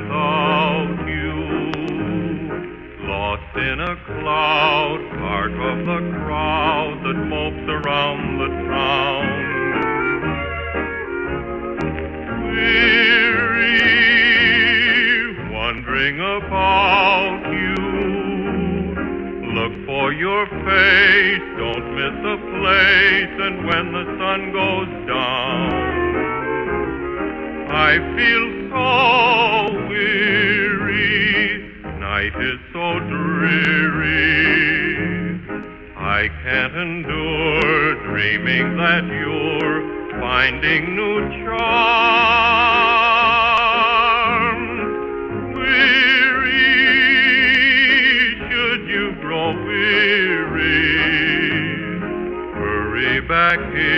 without you. Lost in a cloud, part of the crowd that mopes around the town. Weary, wondering about you. Look for your face, don't miss a place, and when the sun goes down, I feel so weary, night is so dreary, I can't endure dreaming that you're finding new charms. Weary, should you grow weary, hurry back here.